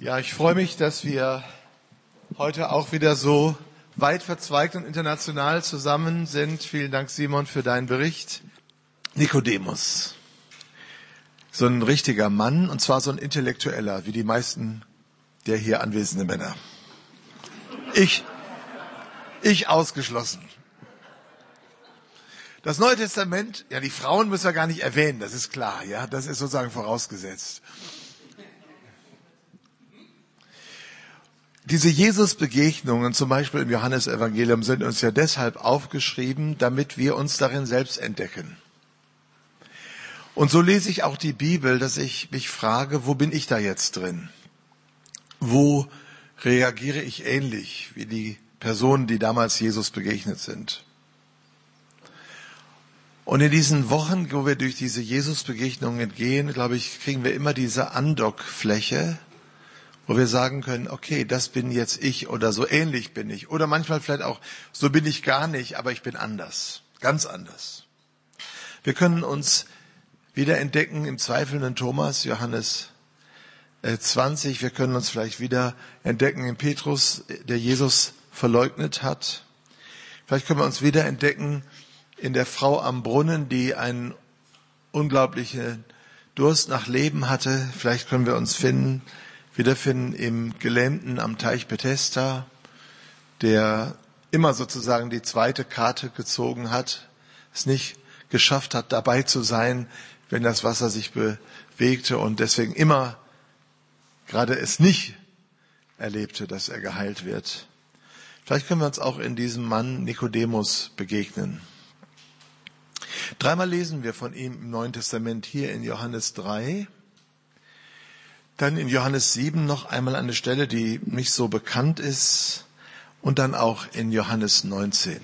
Ja, ich freue mich, dass wir heute auch wieder so weit verzweigt und international zusammen sind. Vielen Dank, Simon, für deinen Bericht. Nikodemus. So ein richtiger Mann, und zwar so ein Intellektueller, wie die meisten der hier anwesenden Männer. Ich ausgeschlossen. Das Neue Testament, ja, die Frauen müssen wir gar nicht erwähnen, das ist klar, ja, das ist sozusagen vorausgesetzt. Diese Jesus-Begegnungen, zum Beispiel im Johannesevangelium, sind uns ja deshalb aufgeschrieben, damit wir uns darin selbst entdecken. Und so lese ich auch die Bibel, dass ich mich frage, wo bin ich da jetzt drin? Wo reagiere ich ähnlich wie die Personen, die damals Jesus begegnet sind? Und in diesen Wochen, wo wir durch diese Jesus-Begegnungen gehen, glaube ich, kriegen wir immer diese Andockfläche, wo wir sagen können, okay, das bin jetzt ich oder so ähnlich bin ich. Oder manchmal vielleicht auch, so bin ich gar nicht, aber ich bin anders, ganz anders. Wir können uns wieder entdecken im zweifelnden Thomas, Johannes 20. Wir können uns vielleicht wieder entdecken in Petrus, der Jesus verleugnet hat. Vielleicht können wir uns wieder entdecken in der Frau am Brunnen, die einen unglaublichen Durst nach Leben hatte. Vielleicht können wir uns wiederfinden im Gelähmten am Teich Bethesda, der immer sozusagen die zweite Karte gezogen hat, es nicht geschafft hat, dabei zu sein, wenn das Wasser sich bewegte und deswegen immer gerade es nicht erlebte, dass er geheilt wird. Vielleicht können wir uns auch in diesem Mann Nikodemus begegnen. Dreimal lesen wir von ihm im Neuen Testament, hier in Johannes 3, dann in Johannes 7 noch einmal eine Stelle, die nicht so bekannt ist, und dann auch in Johannes 19.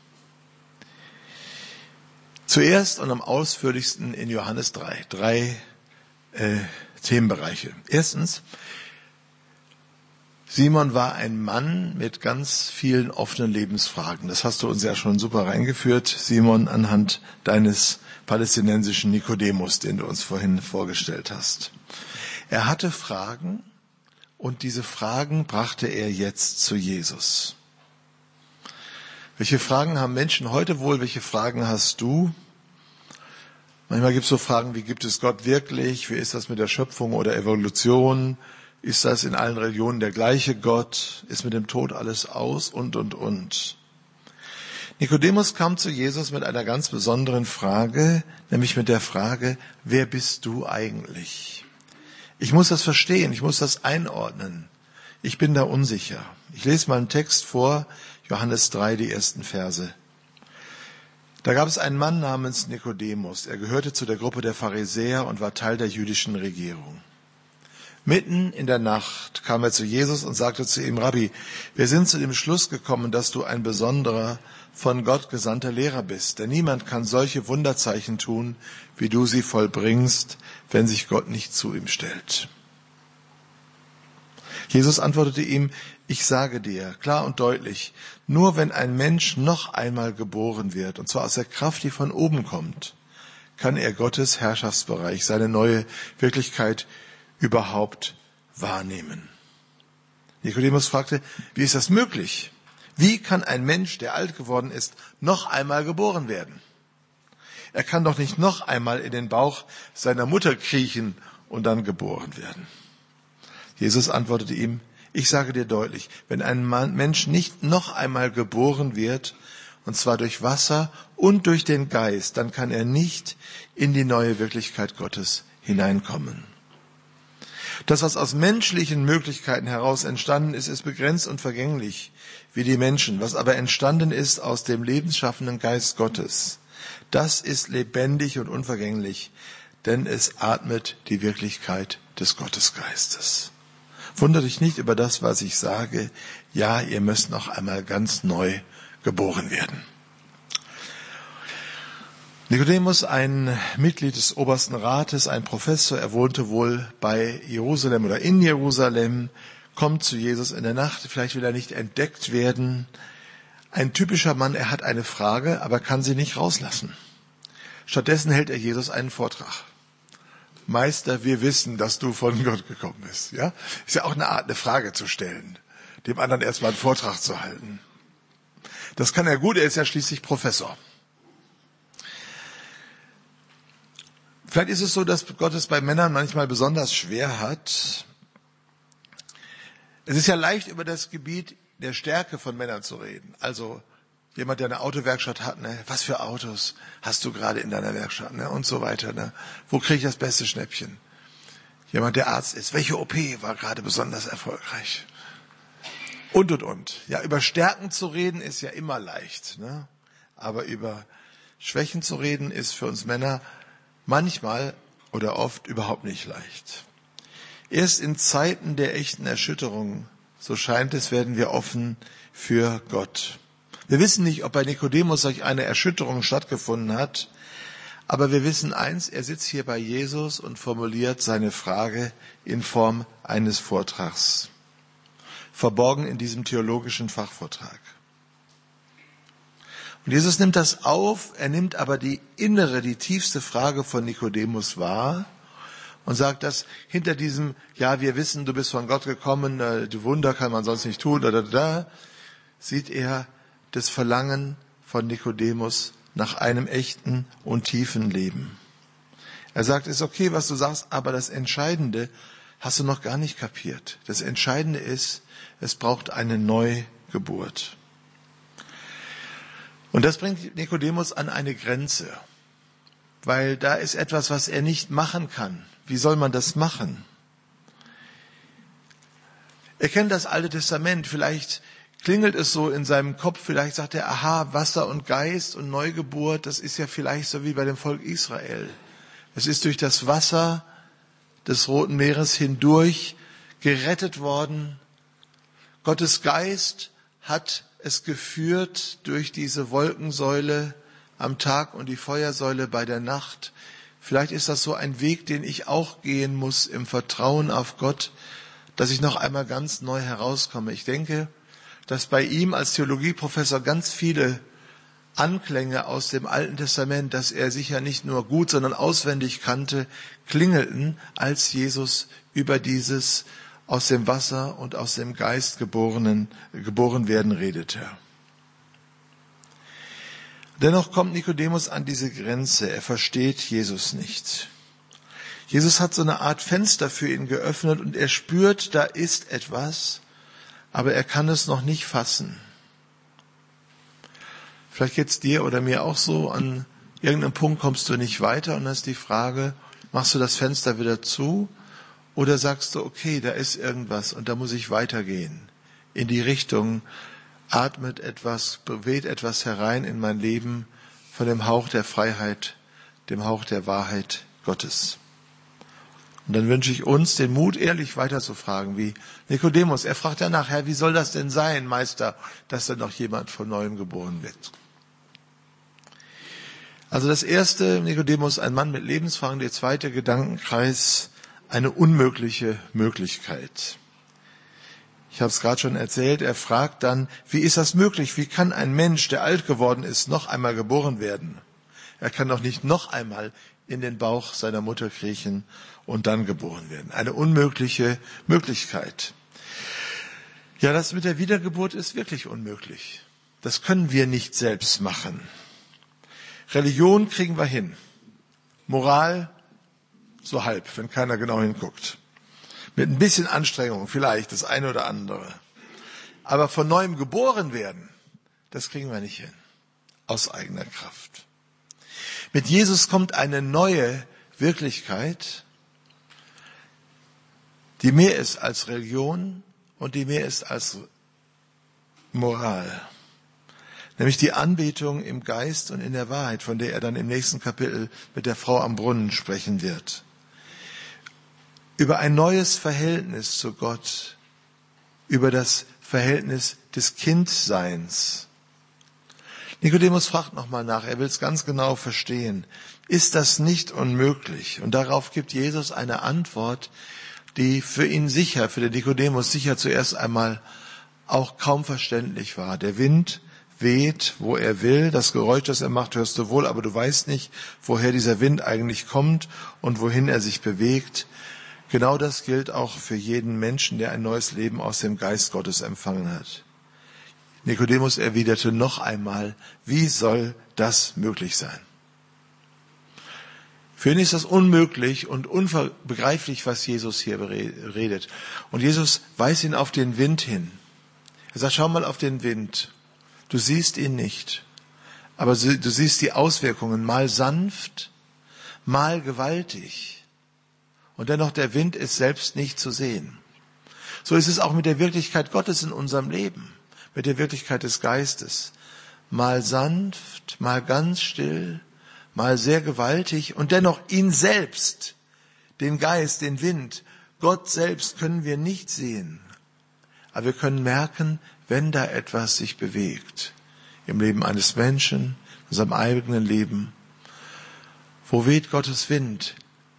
Zuerst und am ausführlichsten in Johannes 3. Drei Themenbereiche. Erstens, Simon war ein Mann mit ganz vielen offenen Lebensfragen. Das hast du uns ja schon super reingeführt, Simon, anhand deines palästinensischen Nikodemus, den du uns vorhin vorgestellt hast. Er hatte Fragen und diese Fragen brachte er jetzt zu Jesus. Welche Fragen haben Menschen heute wohl? Welche Fragen hast du? Manchmal gibt es so Fragen, wie gibt es Gott wirklich? Wie ist das mit der Schöpfung oder Evolution? Ist das in allen Religionen der gleiche Gott? Ist mit dem Tod alles aus? Und. Nikodemus kam zu Jesus mit einer ganz besonderen Frage, nämlich mit der Frage, wer bist du eigentlich? Ich muss das verstehen, ich muss das einordnen. Ich bin da unsicher. Ich lese mal einen Text vor, Johannes 3, die ersten Verse. Da gab es einen Mann namens Nikodemus. Er gehörte zu der Gruppe der Pharisäer und war Teil der jüdischen Regierung. Mitten in der Nacht kam er zu Jesus und sagte zu ihm, Rabbi, wir sind zu dem Schluss gekommen, dass du ein besonderer, von Gott gesandter Lehrer bist. Denn niemand kann solche Wunderzeichen tun, wie du sie vollbringst, wenn sich Gott nicht zu ihm stellt. Jesus antwortete ihm, ich sage dir, klar und deutlich, nur wenn ein Mensch noch einmal geboren wird, und zwar aus der Kraft, die von oben kommt, kann er Gottes Herrschaftsbereich, seine neue Wirklichkeit überhaupt wahrnehmen. Nikodemus fragte, wie ist das möglich? Wie kann ein Mensch, der alt geworden ist, noch einmal geboren werden? Er kann doch nicht noch einmal in den Bauch seiner Mutter kriechen und dann geboren werden. Jesus antwortete ihm, ich sage dir deutlich, wenn ein Mensch nicht noch einmal geboren wird, und zwar durch Wasser und durch den Geist, dann kann er nicht in die neue Wirklichkeit Gottes hineinkommen. Das, was aus menschlichen Möglichkeiten heraus entstanden ist, ist begrenzt und vergänglich wie die Menschen. Was aber entstanden ist aus dem lebensschaffenden Geist Gottes, das ist lebendig und unvergänglich, denn es atmet die Wirklichkeit des Gottesgeistes. Wundere dich nicht über das, was ich sage. Ja, ihr müsst noch einmal ganz neu geboren werden. Nikodemus, ein Mitglied des Obersten Rates, ein Professor, er wohnte wohl bei Jerusalem oder in Jerusalem, kommt zu Jesus in der Nacht, vielleicht will er nicht entdeckt werden. Ein typischer Mann, er hat eine Frage, aber kann sie nicht rauslassen. Stattdessen hält er Jesus einen Vortrag. Meister, wir wissen, dass du von Gott gekommen bist. Ja? Ist ja auch eine Art, eine Frage zu stellen, dem anderen erstmal einen Vortrag zu halten. Das kann er gut, er ist ja schließlich Professor. Vielleicht ist es so, dass Gott es bei Männern manchmal besonders schwer hat. Es ist ja leicht, über das Gebiet der Stärke von Männern zu reden. Also jemand, der eine Autowerkstatt hat, ne? Was für Autos hast du gerade in deiner Werkstatt, ne? Und so weiter. Ne? Wo kriege ich das beste Schnäppchen? Jemand, der Arzt ist, welche OP war gerade besonders erfolgreich? Und. Ja, über Stärken zu reden ist ja immer leicht. Ne? Aber über Schwächen zu reden ist für uns Männer manchmal oder oft überhaupt nicht leicht. Erst in Zeiten der echten Erschütterung, so scheint es, werden wir offen für Gott. Wir wissen nicht, ob bei Nikodemus solch eine Erschütterung stattgefunden hat, aber wir wissen eins, er sitzt hier bei Jesus und formuliert seine Frage in Form eines Vortrags, verborgen in diesem theologischen Fachvortrag. Und Jesus nimmt das auf, er nimmt aber die innere, die tiefste Frage von Nikodemus wahr und sagt, dass hinter diesem, ja, wir wissen, du bist von Gott gekommen, die Wunder kann man sonst nicht tun, sieht er das Verlangen von Nikodemus nach einem echten und tiefen Leben. Er sagt, ist okay, was du sagst, aber das Entscheidende hast du noch gar nicht kapiert. Das Entscheidende ist, es braucht eine Neugeburt. Und das bringt Nikodemus an eine Grenze, weil da ist etwas, was er nicht machen kann. Wie soll man das machen? Er kennt das Alte Testament, vielleicht klingelt es so in seinem Kopf, vielleicht sagt er, aha, Wasser und Geist und Neugeburt, das ist ja vielleicht so wie bei dem Volk Israel. Es ist durch das Wasser des Roten Meeres hindurch gerettet worden. Gottes Geist hat es geführt durch diese Wolkensäule am Tag und die Feuersäule bei der Nacht. Vielleicht ist das so ein Weg, den ich auch gehen muss im Vertrauen auf Gott, dass ich noch einmal ganz neu herauskomme. Ich denke, dass bei ihm als Theologieprofessor ganz viele Anklänge aus dem Alten Testament, das er sicher nicht nur gut, sondern auswendig kannte, klingelten, als Jesus über dieses aus dem Wasser und aus dem Geist geboren werden redete. Dennoch kommt Nikodemus an diese Grenze. Er versteht Jesus nicht. Jesus hat so eine Art Fenster für ihn geöffnet und er spürt, da ist etwas, aber er kann es noch nicht fassen. Vielleicht geht's dir oder mir auch so, an irgendeinem Punkt kommst du nicht weiter und dann ist die Frage, machst du das Fenster wieder zu oder sagst du, okay, da ist irgendwas und da muss ich weitergehen. In die Richtung, atmet etwas, weht etwas herein in mein Leben von dem Hauch der Freiheit, dem Hauch der Wahrheit Gottes. Und dann wünsche ich uns den Mut, ehrlich weiterzufragen, wie Nikodemus. Er fragt danach, Herr, wie soll das denn sein, Meister, dass dann noch jemand von Neuem geboren wird? Also das erste, Nikodemus, ein Mann mit Lebensfragen. Der zweite Gedankenkreis, eine unmögliche Möglichkeit. Ich habe es gerade schon erzählt, er fragt dann, wie ist das möglich? Wie kann ein Mensch, der alt geworden ist, noch einmal geboren werden? Er kann doch nicht noch einmal in den Bauch seiner Mutter kriechen und dann geboren werden. Eine unmögliche Möglichkeit. Ja, das mit der Wiedergeburt ist wirklich unmöglich. Das können wir nicht selbst machen. Religion kriegen wir hin. Moral so halb, wenn keiner genau hinguckt. Mit ein bisschen Anstrengung, vielleicht das eine oder andere. Aber von neuem geboren werden, das kriegen wir nicht hin. Aus eigener Kraft. Mit Jesus kommt eine neue Wirklichkeit, die mehr ist als Religion und die mehr ist als Moral. Nämlich die Anbetung im Geist und in der Wahrheit, von der er dann im nächsten Kapitel mit der Frau am Brunnen sprechen wird. Über ein neues Verhältnis zu Gott, über das Verhältnis des Kindseins. Nikodemus fragt nochmal nach, er will es ganz genau verstehen. Ist das nicht unmöglich? Und darauf gibt Jesus eine Antwort, die für ihn sicher, für den Nikodemus sicher zuerst einmal auch kaum verständlich war. Der Wind weht, wo er will. Das Geräusch, das er macht, hörst du wohl, aber du weißt nicht, woher dieser Wind eigentlich kommt und wohin er sich bewegt. Genau das gilt auch für jeden Menschen, der ein neues Leben aus dem Geist Gottes empfangen hat. Nikodemus erwiderte noch einmal, wie soll das möglich sein? Für ihn ist das unmöglich und unbegreiflich, was Jesus hier redet. Und Jesus weist ihn auf den Wind hin. Er sagt, schau mal auf den Wind. Du siehst ihn nicht, aber du siehst die Auswirkungen, mal sanft, mal gewaltig. Und dennoch, der Wind ist selbst nicht zu sehen. So ist es auch mit der Wirklichkeit Gottes in unserem Leben, mit der Wirklichkeit des Geistes. Mal sanft, mal ganz still, mal sehr gewaltig und dennoch ihn selbst, den Geist, den Wind, Gott selbst können wir nicht sehen. Aber wir können merken, wenn da etwas sich bewegt. Im Leben eines Menschen, in unserem eigenen Leben. Wo weht Gottes Wind?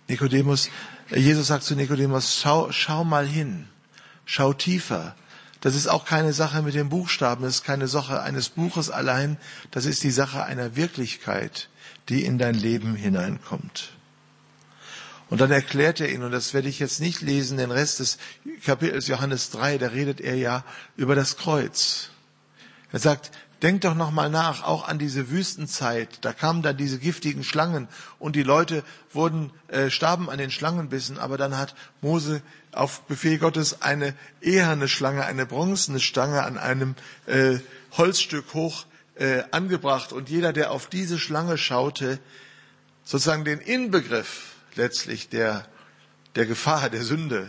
Jesus sagt zu Nikodemus, schau mal hin. Schau tiefer. Das ist auch keine Sache mit den Buchstaben. Das ist keine Sache eines Buches allein. Das ist die Sache einer Wirklichkeit, die in dein Leben hineinkommt. Und dann erklärt er ihn, und das werde ich jetzt nicht lesen, den Rest des Kapitels Johannes 3, da redet er ja über das Kreuz. Er sagt, denk doch nochmal nach, auch an diese Wüstenzeit, da kamen dann diese giftigen Schlangen und die Leute starben an den Schlangenbissen, aber dann hat Mose auf Befehl Gottes eine eherne Schlange, eine bronzene Stange an einem Holzstück hoch angebracht und jeder, der auf diese Schlange schaute, sozusagen den Inbegriff letztlich der Gefahr, der Sünde,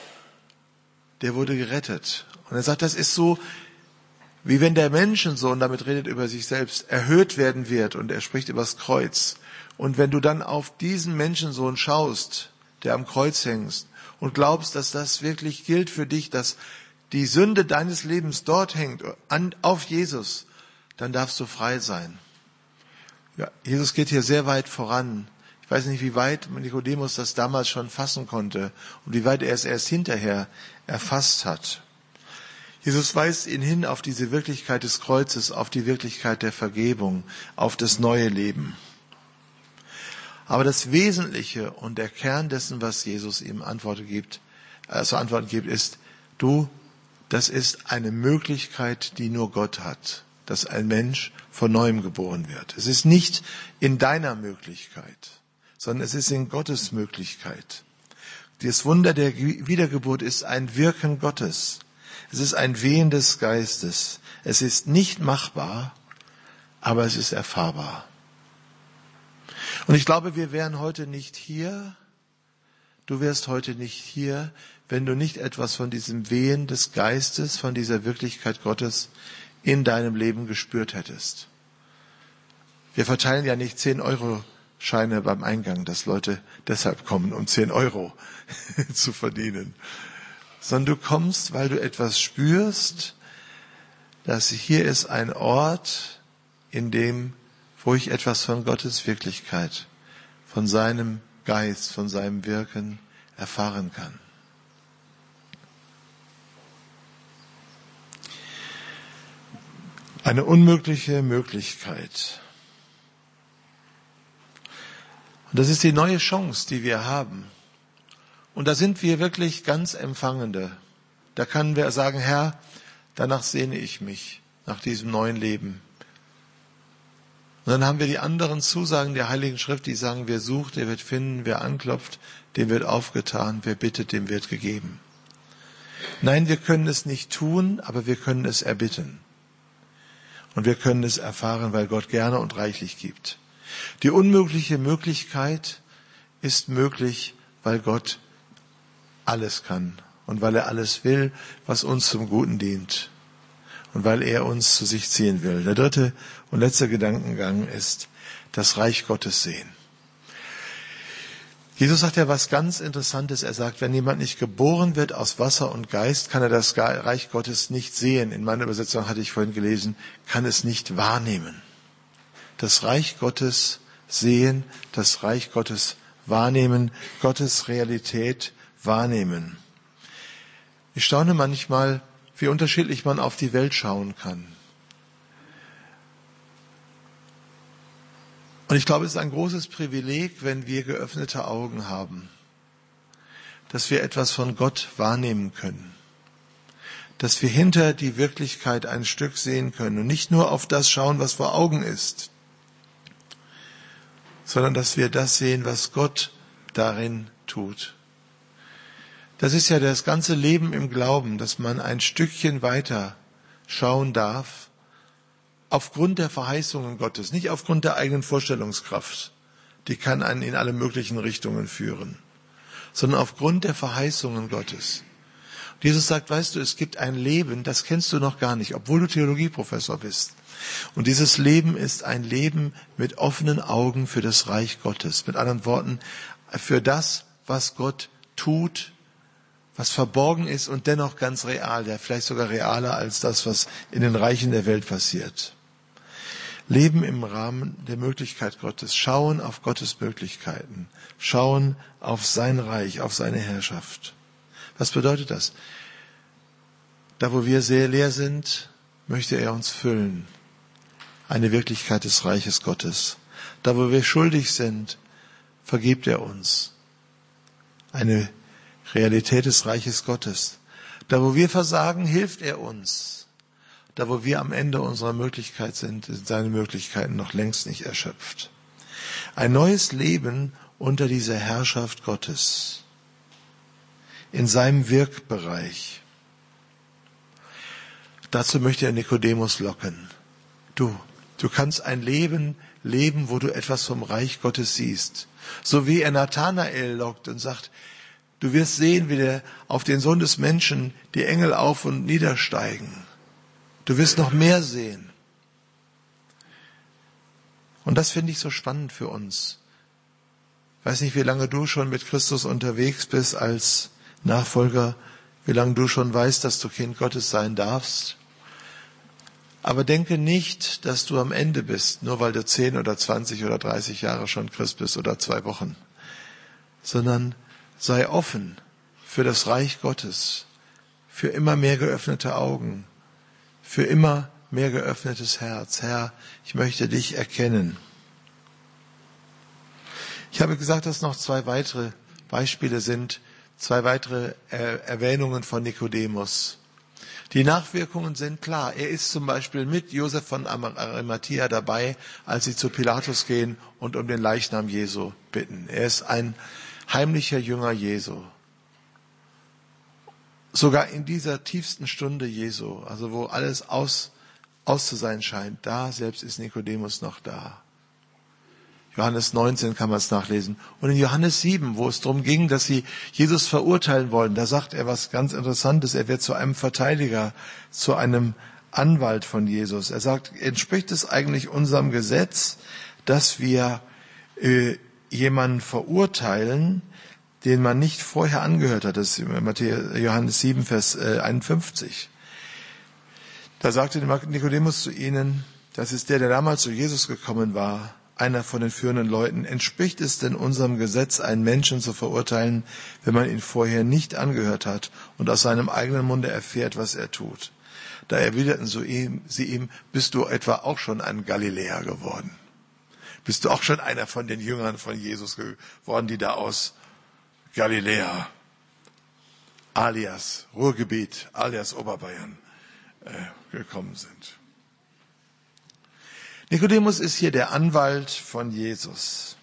der wurde gerettet. Und er sagt, das ist so, wie wenn der Menschensohn, damit redet über sich selbst, erhöht werden wird und er spricht über das Kreuz. Und wenn du dann auf diesen Menschensohn schaust, der am Kreuz hängt und glaubst, dass das wirklich gilt für dich, dass die Sünde deines Lebens dort hängt, auf Jesus, dann darfst du frei sein. Ja, Jesus geht hier sehr weit voran. Ich weiß nicht, wie weit Nikodemus das damals schon fassen konnte und wie weit er es erst hinterher erfasst hat. Jesus weist ihn hin auf diese Wirklichkeit des Kreuzes, auf die Wirklichkeit der Vergebung, auf das neue Leben. Aber das Wesentliche und der Kern dessen, was Jesus ihm zur Antwort gibt, ist, das ist eine Möglichkeit, die nur Gott hat, dass ein Mensch von Neuem geboren wird. Es ist nicht in deiner Möglichkeit, sondern es ist in Gottes Möglichkeit. Das Wunder der Wiedergeburt ist ein Wirken Gottes. Es ist ein Wehen des Geistes. Es ist nicht machbar, aber es ist erfahrbar. Und ich glaube, wir wären heute nicht hier, du wärst heute nicht hier, wenn du nicht etwas von diesem Wehen des Geistes, von dieser Wirklichkeit Gottes in deinem Leben gespürt hättest. Wir verteilen ja nicht 10-Euro-Scheine beim Eingang, dass Leute deshalb kommen, um 10 Euro zu verdienen. Sondern du kommst, weil du etwas spürst, dass hier ist ein Ort, wo ich etwas von Gottes Wirklichkeit, von seinem Geist, von seinem Wirken erfahren kann. Eine unmögliche Möglichkeit. Und das ist die neue Chance, die wir haben. Und da sind wir wirklich ganz Empfangende. Da können wir sagen, Herr, danach sehne ich mich, nach diesem neuen Leben. Und dann haben wir die anderen Zusagen der Heiligen Schrift, die sagen, wer sucht, der wird finden, wer anklopft, dem wird aufgetan, wer bittet, dem wird gegeben. Nein, wir können es nicht tun, aber wir können es erbitten. Und wir können es erfahren, weil Gott gerne und reichlich gibt. Die unmögliche Möglichkeit ist möglich, weil Gott alles kann und weil er alles will, was uns zum Guten dient und weil er uns zu sich ziehen will. Der dritte und letzte Gedankengang ist das Reich Gottes sehen. Jesus sagt ja was ganz Interessantes. Er sagt, wenn jemand nicht geboren wird aus Wasser und Geist, kann er das Reich Gottes nicht sehen. In meiner Übersetzung hatte ich vorhin gelesen, kann es nicht wahrnehmen. Das Reich Gottes sehen, das Reich Gottes wahrnehmen, Gottes Realität wahrnehmen. Ich staune manchmal, wie unterschiedlich man auf die Welt schauen kann. Und ich glaube, es ist ein großes Privileg, wenn wir geöffnete Augen haben, dass wir etwas von Gott wahrnehmen können, dass wir hinter die Wirklichkeit ein Stück sehen können und nicht nur auf das schauen, was vor Augen ist, sondern dass wir das sehen, was Gott darin tut. Das ist ja das ganze Leben im Glauben, dass man ein Stückchen weiter schauen darf, aufgrund der Verheißungen Gottes, nicht aufgrund der eigenen Vorstellungskraft, die kann einen in alle möglichen Richtungen führen, sondern aufgrund der Verheißungen Gottes. Und Jesus sagt, weißt du, es gibt ein Leben, das kennst du noch gar nicht, obwohl du Theologieprofessor bist. Und dieses Leben ist ein Leben mit offenen Augen für das Reich Gottes. Mit anderen Worten, für das, was Gott tut, was verborgen ist und dennoch ganz real, ja vielleicht sogar realer als das, was in den Reichen der Welt passiert. Leben im Rahmen der Möglichkeit Gottes, schauen auf Gottes Möglichkeiten, schauen auf sein Reich, auf seine Herrschaft. Was bedeutet das? Da, wo wir sehr leer sind, möchte er uns füllen. Eine Wirklichkeit des Reiches Gottes. Da, wo wir schuldig sind, vergibt er uns. Eine Realität des Reiches Gottes. Da, wo wir versagen, hilft er uns. Da, wo wir am Ende unserer Möglichkeit sind seine Möglichkeiten noch längst nicht erschöpft. Ein neues Leben unter dieser Herrschaft Gottes. In seinem Wirkbereich. Dazu möchte er Nikodemus locken. Du kannst ein Leben leben, wo du etwas vom Reich Gottes siehst. So wie er Nathanael lockt und sagt, du wirst sehen, wie auf den Sohn des Menschen die Engel auf und niedersteigen. Du wirst noch mehr sehen. Und das finde ich so spannend für uns. Ich weiß nicht, wie lange du schon mit Christus unterwegs bist als Nachfolger, wie lange du schon weißt, dass du Kind Gottes sein darfst. Aber denke nicht, dass du am Ende bist, nur weil du 10 oder 20 oder 30 Jahre schon Christ bist oder 2 Wochen, sondern sei offen für das Reich Gottes, für immer mehr geöffnete Augen, für immer mehr geöffnetes Herz. Herr, ich möchte dich erkennen. Ich habe gesagt, dass noch 2 weitere Beispiele sind, 2 weitere Erwähnungen von Nikodemus. Die Nachwirkungen sind klar. Er ist zum Beispiel mit Josef von Arimathea dabei, als sie zu Pilatus gehen und um den Leichnam Jesu bitten. Er ist ein heimlicher Jünger Jesu. Sogar in dieser tiefsten Stunde Jesu, also wo alles aus zu sein scheint, da selbst ist Nikodemus noch da. Johannes 19 kann man es nachlesen. Und in Johannes 7, wo es darum ging, dass sie Jesus verurteilen wollen, da sagt er was ganz Interessantes. Er wird zu einem Verteidiger, zu einem Anwalt von Jesus. Er sagt, entspricht es eigentlich unserem Gesetz, dass wir jemanden verurteilen, den man nicht vorher angehört hat? Das ist Johannes 7, Vers 51. Da sagte Nikodemus zu ihnen, das ist der damals zu Jesus gekommen war, einer von den führenden Leuten. Entspricht es denn unserem Gesetz, einen Menschen zu verurteilen, wenn man ihn vorher nicht angehört hat und aus seinem eigenen Munde erfährt, was er tut? Da erwiderten sie ihm, bist du etwa auch schon ein Galiläer geworden? Bist du auch schon einer von den Jüngern von Jesus geworden, die da aus Galiläa, alias Ruhrgebiet, alias Oberbayern gekommen sind? Nikodemus ist hier der Anwalt von Jesus.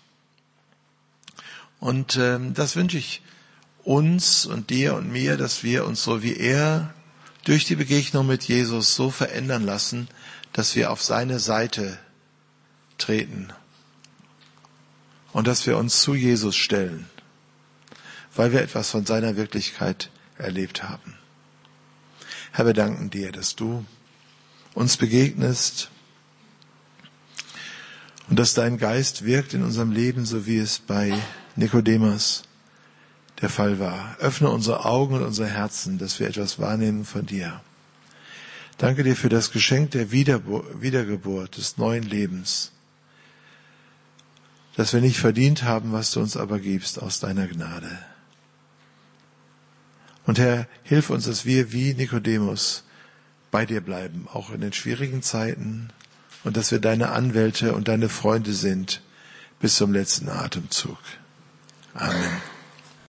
Und das wünsche ich uns und dir und mir, dass wir uns so wie er durch die Begegnung mit Jesus so verändern lassen, dass wir auf seine Seite treten und dass wir uns zu Jesus stellen, weil wir etwas von seiner Wirklichkeit erlebt haben. Herr, wir danken dir, dass du uns begegnest und dass dein Geist wirkt in unserem Leben, so wie es bei Nikodemus der Fall war. Öffne unsere Augen und unsere Herzen, dass wir etwas wahrnehmen von dir. Danke dir für das Geschenk der Wiedergeburt, des neuen Lebens, dass wir nicht verdient haben, was du uns aber gibst aus deiner Gnade. Und Herr, hilf uns, dass wir wie Nikodemus bei dir bleiben, auch in den schwierigen Zeiten, und dass wir deine Anwälte und deine Freunde sind, bis zum letzten Atemzug. Amen.